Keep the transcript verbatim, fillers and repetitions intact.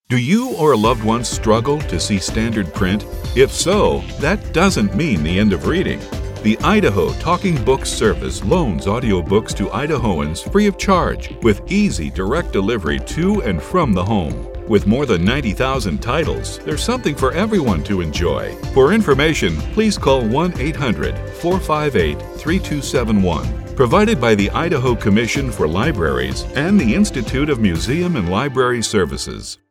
Do you or a loved one struggle to see standard print? If so, that doesn't mean the end of reading. The Idaho Talking Books Service loans audiobooks to Idahoans free of charge with easy direct delivery to and from the home. With more than ninety thousand titles, there's something for everyone to enjoy. For information, please call one eight hundred, four five eight, three two seven one. Provided by the Idaho Commission for Libraries and the Institute of Museum and Library Services.